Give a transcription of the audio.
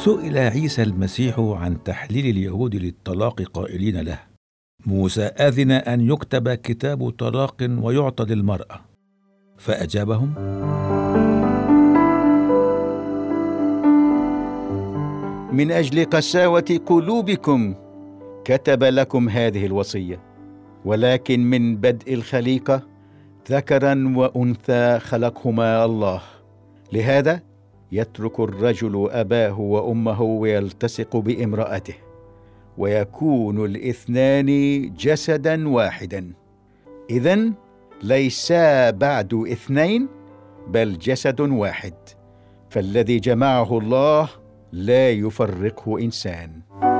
سئل عيسى المسيح عن تحليل اليهود للطلاق قائلين له: موسى أذن أن يكتب كتاب طلاق ويعطى للمرأة. فأجابهم: من أجل قساوة قلوبكم كتب لكم هذه الوصية، ولكن من بدء الخليقة ذكرا وأنثى خلقهما الله. لهذا يترك الرجل أباه وأمه ويلتصق بامرأته، ويكون الاثنان جسدا واحدا. إذن ليسا بعد اثنين، بل جسد واحد. فالذي جمعه الله لا يفرقه إنسان.